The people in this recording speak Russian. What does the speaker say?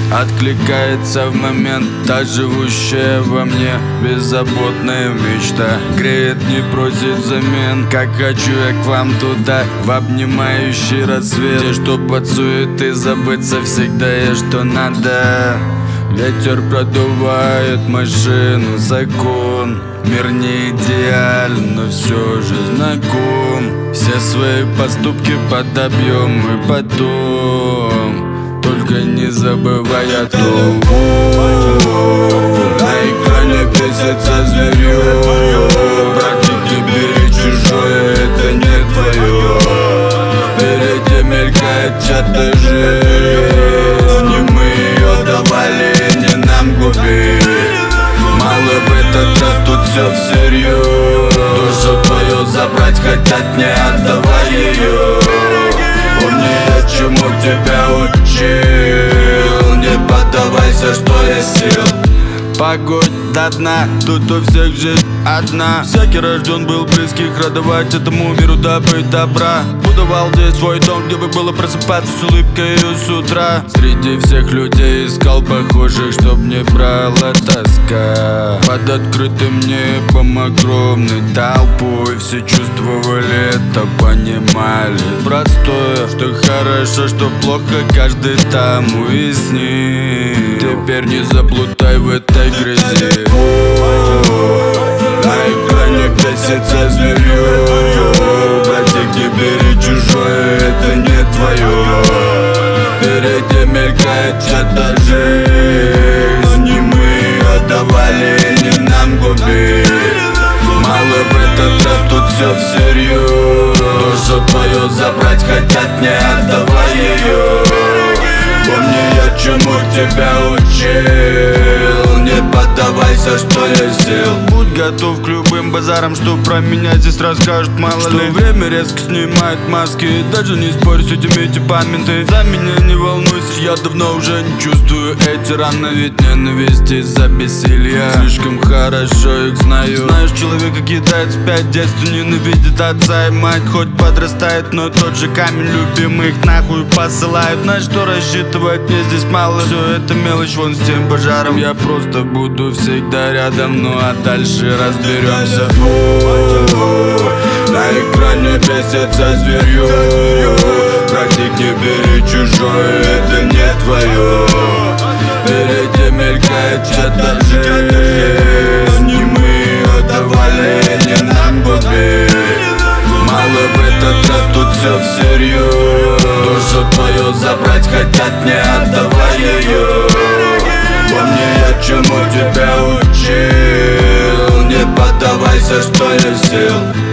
Откликается в момент та живущая во мне беззаботная мечта. Греет, не просит взамен, как хочу я к вам туда, в обнимающий рассвет. Те, что под суеты, забыться всегда я что надо. Ветер продувает машину, закон. Мир не идеален, но все же знаком. Все свои поступки подобьем мы потом, только не забывай о том. На экране бесится зверье. Братик, не бери чужое, это не твое. Впереди мелькает чья-то жизнь, не мы ее давали, не нам губить. Мало в этот раз тут все всерьез. Душу твою забрать хотят, не отдавай ее. Помни, я чему тебя учил. Не поддавайся, что есть сил. Погодь до дна, тут у всех жизнь одна. Всякий рожден был близких радовать этому миру, добыть добра. Будовал здесь свой дом, где бы было просыпаться с улыбкой с утра. Среди всех людей искал похожих, чтоб не брала тоска. Под открытым небом огромной толпой все чувствовали это, понимали простое, что хорошо, что плохо, каждый там уяснил. Теперь не заплутай в этой грязи. На экране бесится зверье. Братик, не бери чужое, это не твое. Впереди мелькает чья-то жизнь, не мы ее давали, не нам губить. Мало в этот раз тут все всерьез. Душу твою забрать хотят, не отдавай ее. Помни, я чему тебя учил. Не поддавайся, что есть сил. Будь готов к любым базарам, что про меня здесь расскажут, мало что ли. Время резко снимает маски, даже не спорь с этими типами. Ты за меня не волнуйся, я давно уже не чувствую эти раны, ведь ненависть из-за бессилья. Слишком хорошо их знаю. Знаешь, человека кидает спять, детство ненавидит отца и мать. Хоть подрастает, но тот же камень любимых нахуй посылают. На что рассчитывать, мне здесь мало. Все это мелочь, вон с тем пожаром. Я просто буду всегда рядом, ну а дальше разберемся. На экране бесится зверье. Братик, не бери чужое, это не твое. Впереди мелькает чья-то жизнь, не мы ее давали, не нам губить. Мало в этот раз тут все всерьез. Душу твою забрать хотят, не отдавай ее. Помни, я чему тебя учил. Не поддавайся, что есть сил.